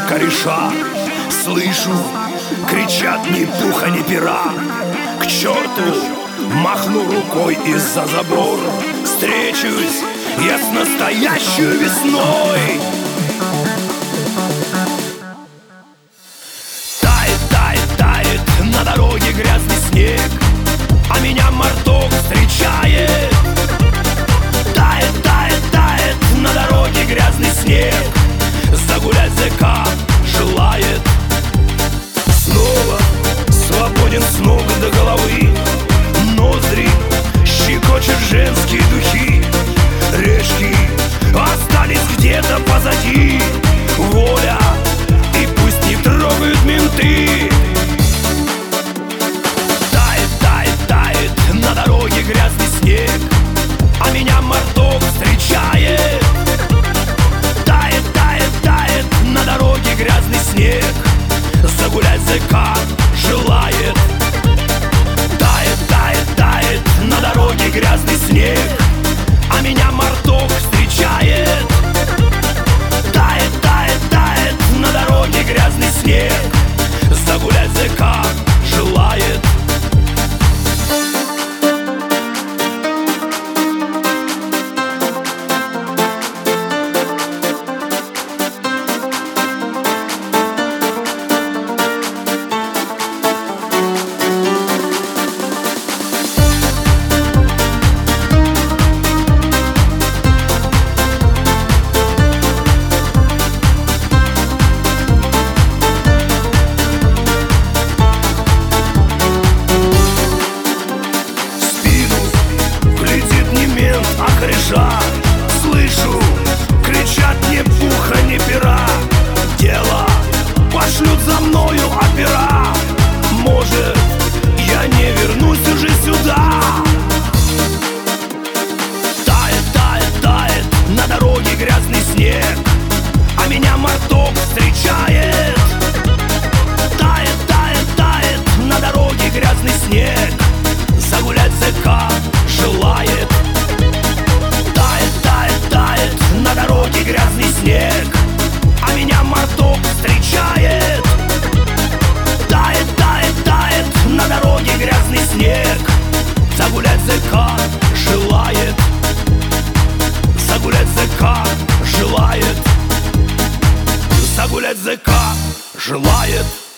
кореша. Слышу, кричат ни пуха, ни пера. К черту махну рукой из-за забора. Встречусь я с настоящей весной. Тает, тает, тает на дороге грязный снег, а меня марток встречает. Тает, тает, тает на дороге грязный снег, загулять ЗК желает. Снова свободен с ног до головы, ноздри щекочет женские духи. Решки остались где-то позади, воля, и пусть не трогают менты. Тает, тает, тает на дороге грязный снег, а меня марток встречает. Тает, тает, тает на дороге грязный снег, загулять ЗК желает. Тает, тает, тает на дороге грязный снег, а меня марток встречает. Тает, тает, тает на дороге грязный снег, загулять ЗК желает. Слышу, кричат ни пуха, ни пера. Дело пошлют за мною опера. Может, я не вернусь уже сюда. Тает, тает, тает на дороге грязный снег, а меня марток встречает. Тает, тает, тает на дороге грязный снег, загулять ЗК желает. На дороге грязный снег, а меня марток встречает. Тает, тает, тает на дороге грязный снег, загулять ЗК желает. Загулять ЗК желает. Загулять ЗК желает.